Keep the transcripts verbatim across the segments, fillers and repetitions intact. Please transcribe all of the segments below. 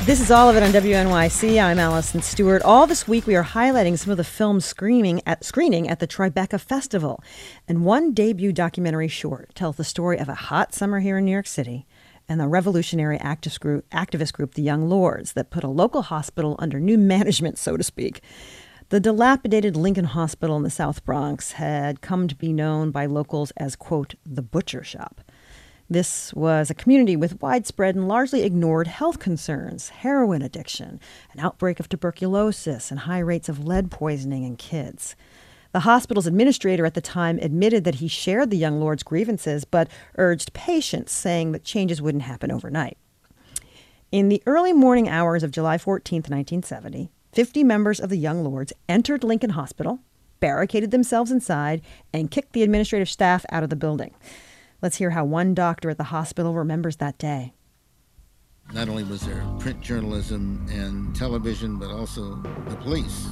This is all of it on W N Y C. I'm Allison Stewart. All this week, we are highlighting some of the films screening at, screening at the Tribeca Festival. And one debut documentary short tells the story of a hot summer here in New York City and the revolutionary activist group, activist group, the Young Lords, that put a local hospital under new management, so to speak. The dilapidated Lincoln Hospital in the South Bronx had come to be known by locals as, quote, the butcher shop. This was a community with widespread and largely ignored health concerns, heroin addiction, an outbreak of tuberculosis, and high rates of lead poisoning in kids. The hospital's administrator at the time admitted that he shared the Young Lords' grievances, but urged patience, saying that changes wouldn't happen overnight. In the early morning hours of July fourteenth, nineteen seventy, fifty members of the Young Lords entered Lincoln Hospital, barricaded themselves inside, and kicked the administrative staff out of the building. Let's hear how one doctor at the hospital remembers that day. Not only was there print journalism and television, but also the police.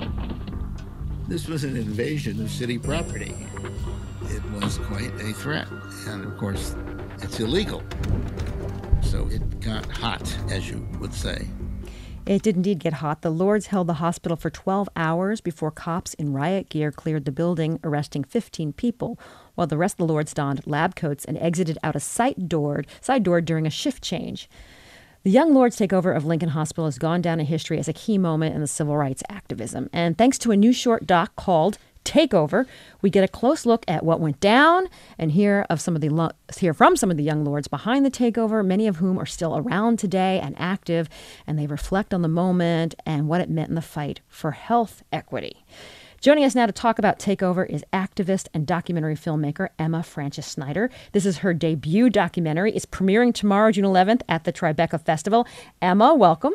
This was an invasion of city property. It was quite a threat. And of course, it's illegal. So it got hot, as you would say. It did indeed get hot. The Lords held the hospital for twelve hours before cops in riot gear cleared the building, arresting fifteen people, while the rest of the Lords donned lab coats and exited out a side door, side door during a shift change. The Young Lords' takeover of Lincoln Hospital has gone down in history as a key moment in the civil rights activism. And thanks to a new short doc called Takeover, we get a close look at what went down and hear of some of the lo- hear from some of the Young Lords behind the takeover, many of whom are still around today and active, and they reflect on the moment and what it meant in the fight for health equity. Joining us now to talk about Takeover is activist and documentary filmmaker Emma Francis Snyder. This is her debut documentary. It's premiering tomorrow, June eleventh, at the Tribeca Festival. Emma, welcome.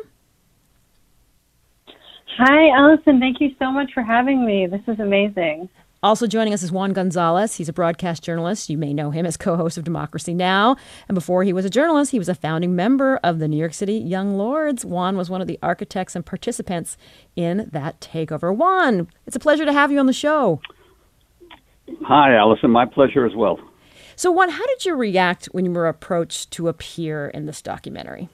Hi, Allison. Thank you so much for having me. This is amazing. Also joining us is Juan Gonzalez. He's a broadcast journalist. You may know him as co-host of Democracy Now! And before he was a journalist, he was a founding member of the New York City Young Lords. Juan was one of the architects and participants in that takeover. Juan, it's a pleasure to have you on the show. Hi, Allison. My pleasure as well. So, Juan, how did you react when you were approached to appear in this documentary?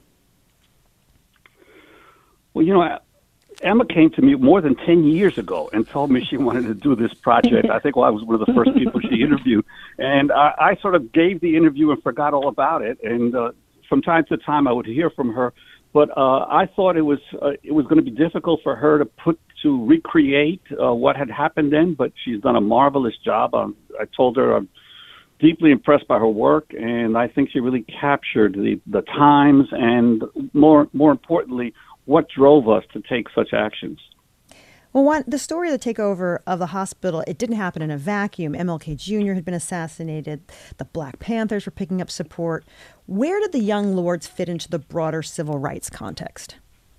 Well, you know, Emma came to me more than ten years ago and told me she wanted to do this project. I think well, I was one of the first people she interviewed. And I, I sort of gave the interview and forgot all about it. And uh, from time to time, I would hear from her. But uh, I thought it was uh, it was going to be difficult for her to put to recreate uh, what had happened then. But she's done a marvelous job. Um, I told her I'm deeply impressed by her work, and I think she really captured the, the times and, more more importantly, what drove us to take such actions. Well, one, the story of the takeover of the hospital, it didn't happen in a vacuum. M L K Junior had been assassinated. The Black Panthers were picking up support. Where did the Young Lords fit into the broader civil rights context?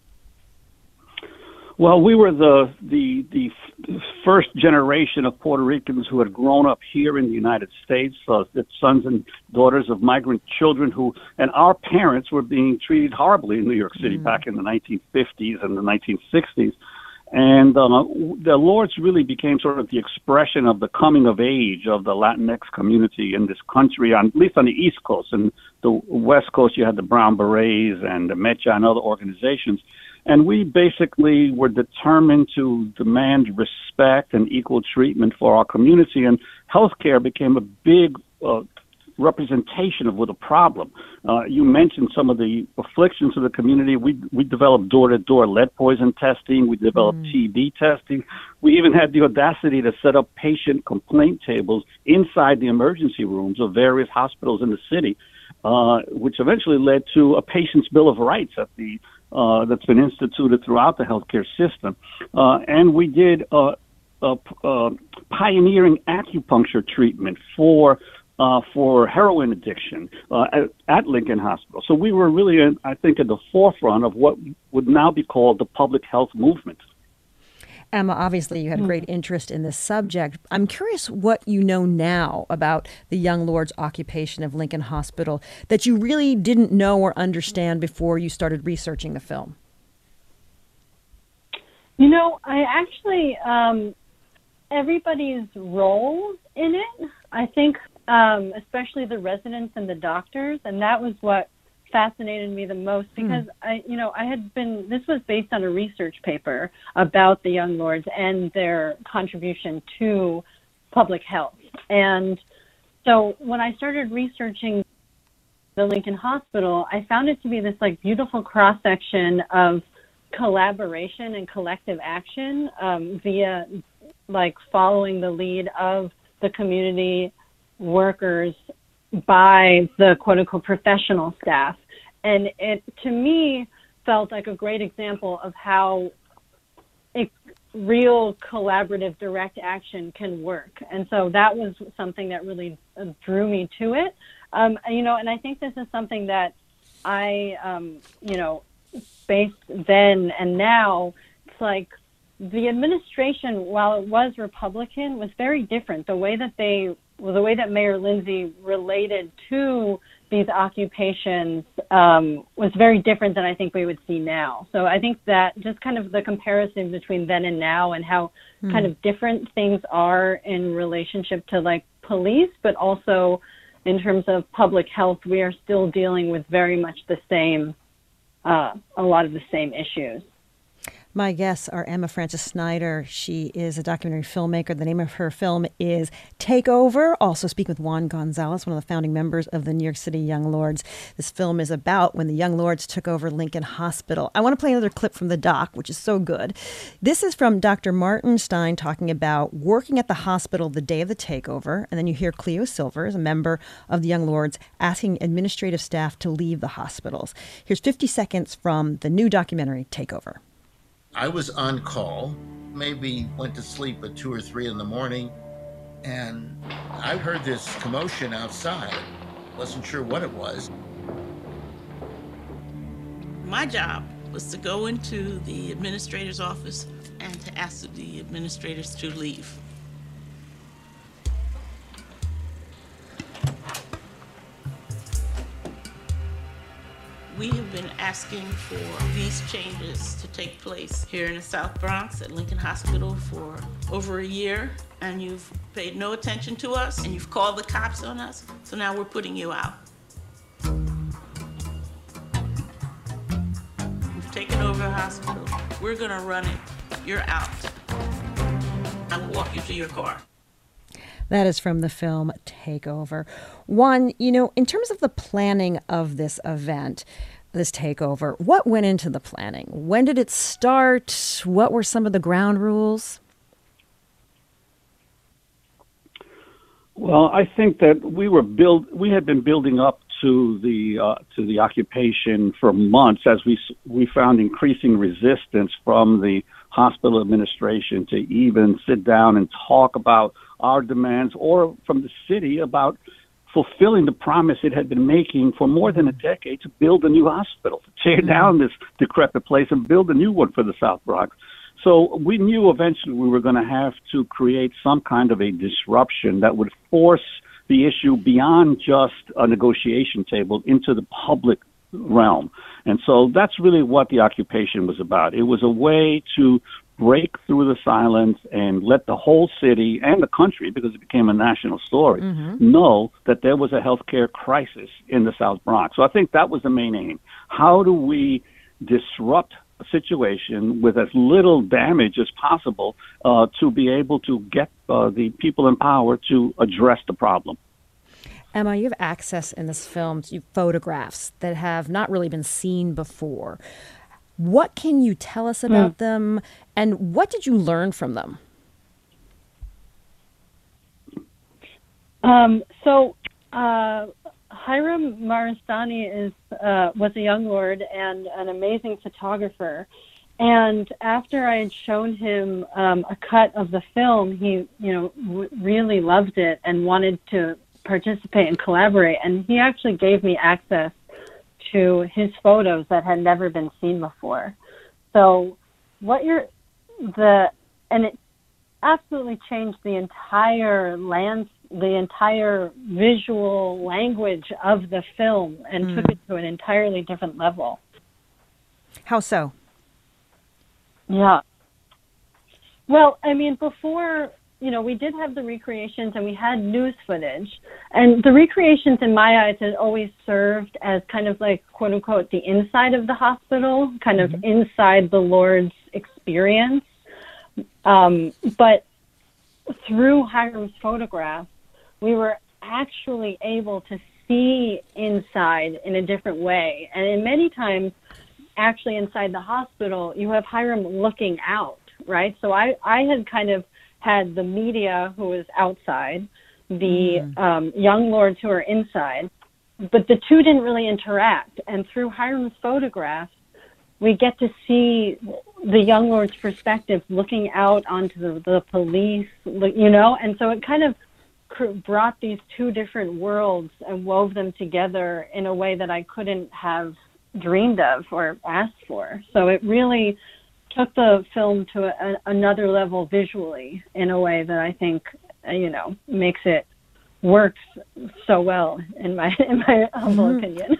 Well, we were the the the f- first generation of Puerto Ricans who had grown up here in the United States, uh, the sons and daughters of migrant children who, and our parents were being treated horribly in New York City mm. back in the nineteen fifties and the nineteen sixties. And uh, the Lords really became sort of the expression of the coming of age of the Latinx community in this country, on, at least on the East Coast. And the West Coast, you had the Brown Berets and the Mecha and other organizations. And we basically were determined to demand respect and equal treatment for our community. And healthcare became a big uh, representation of what the problem. Uh, you mentioned some of the afflictions of the community. We we developed door-to-door lead poison testing. We developed mm. T B testing. We even had the audacity to set up patient complaint tables inside the emergency rooms of various hospitals in the city, uh, which eventually led to a patient's bill of rights at the uh, that's been instituted throughout the healthcare system. Uh, and we did uh, uh, uh, pioneering acupuncture treatment for Uh, for heroin addiction uh, at, at Lincoln Hospital. So we were really, in, I think, at the forefront of what would now be called the public health movement. Emma, obviously you had a great interest in this subject. I'm curious what you know now about the Young Lords' occupation of Lincoln Hospital that you really didn't know or understand before you started researching the film. You know, I actually, um, everybody's role in it, I think, Um, especially the residents and the doctors, and that was what fascinated me the most because mm. I, you know, I had been, this was based on a research paper about the Young Lords and their contribution to public health. And so when I started researching the Lincoln Hospital, I found it to be this like beautiful cross-section of collaboration and collective action um, via like following the lead of the community workers by the quote unquote professional staff. And it, to me, felt like a great example of how it, real collaborative direct action can work. And so that was something that really drew me to it. Um, you know, and I think this is something that I, um, you know, based then and now, it's like the administration, while it was Republican, was very different. The way that they, well, the way that Mayor Lindsay related to these occupations um, was very different than I think we would see now. So I think that just kind of the comparison between then and now and how mm. kind of different things are in relationship to like police, but also in terms of public health, we are still dealing with very much the same, uh, a lot of the same issues. My guests are Emma Frances Snyder. She is a documentary filmmaker. The name of her film is Takeover. Also speaking with Juan Gonzalez, one of the founding members of the New York City Young Lords. This film is about when the Young Lords took over Lincoln Hospital. I want to play another clip from the doc, which is so good. This is from Doctor Martin Stein talking about working at the hospital the day of the takeover. And then you hear Cleo Silvers, a member of the Young Lords, asking administrative staff to leave the hospitals. Here's fifty seconds from the new documentary, Takeover. I was on call, maybe went to sleep at two or three in the morning, and I heard this commotion outside. Wasn't sure what it was. My job was to go into the administrator's office and to ask the administrators to leave. We have been asking for these changes to take place here in the South Bronx at Lincoln Hospital for over a year, and you've paid no attention to us, and you've called the cops on us, so now we're putting you out. We've taken over the hospital. We're gonna run it. You're out. I will walk you to your car. That is from the film Takeover. One, you know, in terms of the planning of this event, this takeover, what went into the planning? When did it start? What were some of the ground rules? Well, I think that we were build we had been building up to the uh, to the occupation for months as we we found increasing resistance from the hospital administration to even sit down and talk about our demands, or from the city about fulfilling the promise it had been making for more than a decade to build a new hospital, to tear down this decrepit place and build a new one for the South Bronx. So we knew eventually we were going to have to create some kind of a disruption that would force the issue beyond just a negotiation table into the public realm. And so that's really what the occupation was about. It was a way to break through the silence and let the whole city and the country, because it became a national story, mm-hmm. know that there was a healthcare crisis in the South Bronx. So I think that was the main aim. How do we disrupt a situation with as little damage as possible uh, to be able to get uh, the people in power to address the problem? Emma, you have access in this film to photographs that have not really been seen before. What can you tell us about mm. them, and what did you learn from them? Um, so uh, Hiram Maristani is uh, was a young lord and an amazing photographer. And after I had shown him um, a cut of the film, he, you know, w- really loved it and wanted to participate and collaborate. And he actually gave me access to his photos that had never been seen before. So what you're, the, and it absolutely changed the entire lands, the entire visual language of the film and mm. took it to an entirely different level. How so? Yeah. Well, I mean, before you know, we did have the recreations and we had news footage. And the recreations, in my eyes, had always served as kind of like, quote unquote, the inside of the hospital, kind of mm-hmm. inside the Lord's experience. Um, but through Hiram's photograph, we were actually able to see inside in a different way. And in many times, actually inside the hospital, you have Hiram looking out, right? So I, I had kind of had the media who was outside, the mm. um, young lords who are inside, but the two didn't really interact. And through Hiram's photographs, we get to see the young lord's perspective looking out onto the, the police, you know, and so it kind of brought these two different worlds and wove them together in a way that I couldn't have dreamed of or asked for. So it really took the film to a, another level visually in a way that I think, you know, makes it work so well in my in my humble mm. opinion.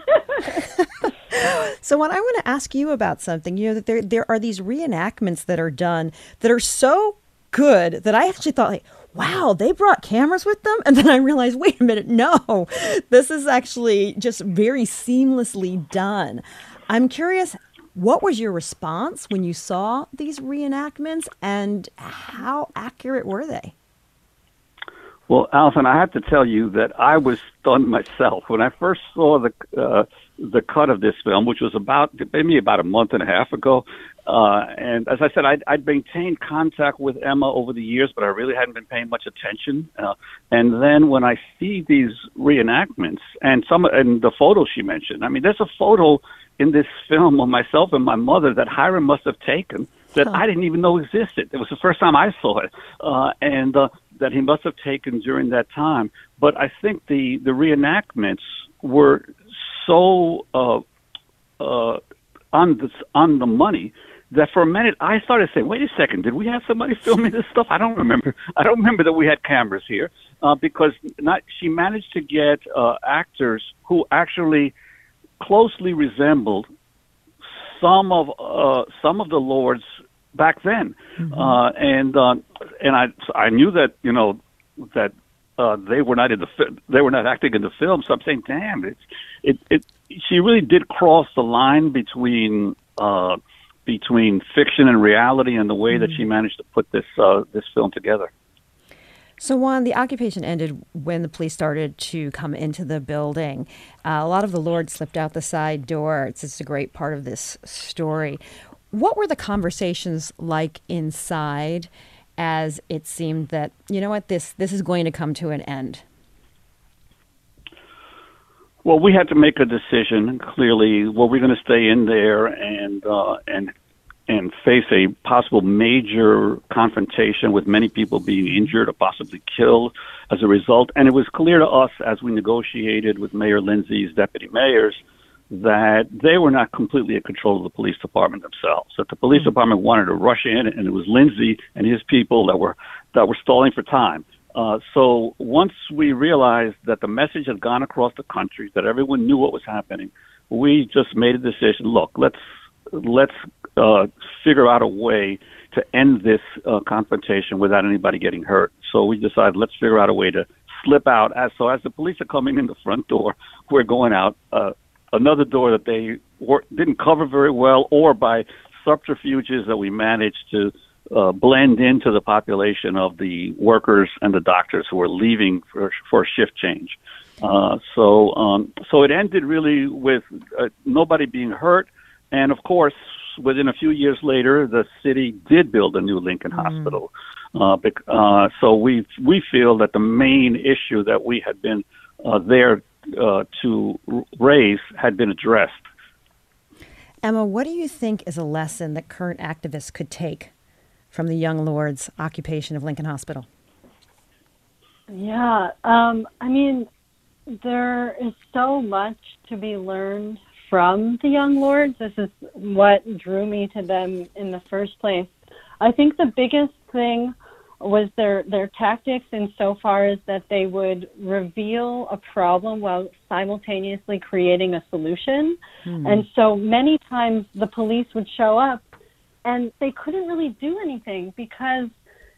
So when I want to ask you about something, you know, that there there are these reenactments that are done that are so good that I actually thought, like, wow, they brought cameras with them? And then I realized, wait a minute, no, this is actually just very seamlessly done. I'm curious, what was your response when you saw these reenactments, and how accurate were they? Well, Allison, I have to tell you that I was stunned myself when I first saw the uh, the cut of this film, which was about maybe about a month and a half ago. Uh, and as I said, I'd, I'd maintained contact with Emma over the years, but I really hadn't been paying much attention. Uh, and then when I see these reenactments and some and the photos she mentioned, I mean, there's a photo in this film of myself and my mother that Hiram must have taken that huh. I didn't even know existed. It was the first time I saw it, uh, and uh, that he must have taken during that time. But I think the, the reenactments were so uh, uh, on the on the money that for a minute I started saying, "Wait a second, did we have somebody filming this stuff?" I don't remember. I don't remember that we had cameras here uh, because not she managed to get uh, actors who actually closely resembled some of uh, some of the lords back then, mm-hmm. uh, and uh, and I I knew that you know that uh, they were not in the fi- they were not acting in the film. So I'm saying, damn, it's it it she really did cross the line between uh, between fiction and reality, and the way mm-hmm. that she managed to put this uh, this film together. So, Juan, the occupation ended when the police started to come into the building. Uh, a lot of the lords slipped out the side door. It's just a great part of this story. What were the conversations like inside as it seemed that, you know what, this this is going to come to an end? Well, we had to make a decision, clearly. Well, we're going to stay in there and uh, and and face a possible major confrontation with many people being injured or possibly killed as a result. And it was clear to us as we negotiated with Mayor Lindsay's deputy mayors that they were not completely in control of the police department themselves, that the police mm-hmm. department wanted to rush in, and it was Lindsay and his people that were that were stalling for time. Uh, so once we realized that the message had gone across the country, that everyone knew what was happening, we just made a decision. Look, let's let's uh, figure out a way to end this uh, confrontation without anybody getting hurt. So we decided let's figure out a way to slip out. As so as the police are coming in the front door, we're going out uh, another door that they were, didn't cover very well, or by subterfuges that we managed to uh, blend into the population of the workers and the doctors who were leaving for, for a shift change. Uh, so um, so it ended really with uh, nobody being hurt. And, of course, within a few years later, the city did build a new Lincoln mm. Hospital. Uh, uh, so we we feel that the main issue that we had been uh, there uh, to raise had been addressed. Emma, what do you think is a lesson that current activists could take from the Young Lords' occupation of Lincoln Hospital? Yeah, um, I mean, there is so much to be learned from the Young Lords. This is what drew me to them in the first place. I think the biggest thing was their their tactics insofar as that they would reveal a problem while simultaneously creating a solution. Hmm. And so many times the police would show up and they couldn't really do anything because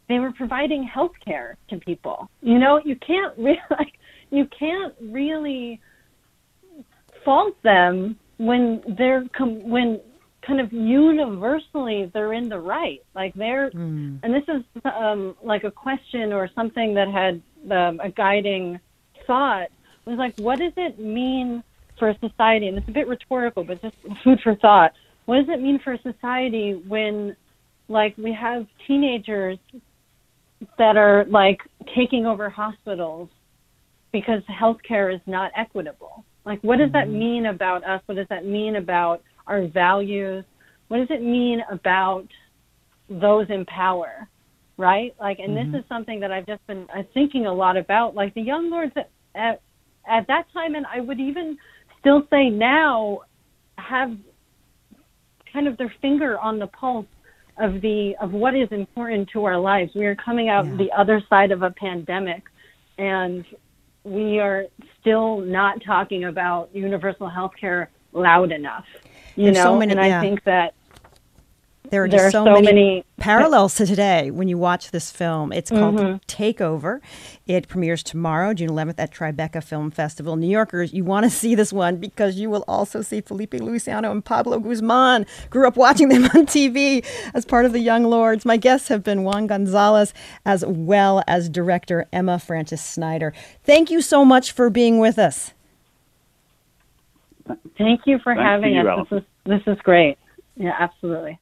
they were providing health care to people. You know, you can't really, like, you can't really fault them when they're com- when kind of universally they're in the right. Like they're, mm. and this is um, like a question or something that had um, a guiding thought was like, what does it mean for a society? And it's a bit rhetorical, but just food for thought. What does it mean for a society when, like, we have teenagers that are like taking over hospitals because healthcare is not equitable? Like, what does that mean about us? What does that mean about our values? What does it mean about those in power, right? Like, and mm-hmm. this is something that I've just been uh, thinking a lot about. Like, the young lords at, at, at that time, and I would even still say now, have kind of their finger on the pulse of the of what is important to our lives. We are coming out yeah. the other side of a pandemic, and we are still not talking about universal health care loud enough. You There's know, so many, and yeah. I think that there are there just are so, so many, many parallels to today when you watch this film. It's called mm-hmm. Takeover. It premieres tomorrow, June eleventh, at Tribeca Film Festival. New Yorkers, you want to see this one because you will also see Felipe Luciano and Pablo Guzman. Grew up watching them on T V as part of the Young Lords. My guests have been Juan Gonzalez as well as director Emma Francis Snyder. Thank you so much for being with us. Thank you for Thanks having to you, us. Allison. This is, this is great. Yeah, absolutely.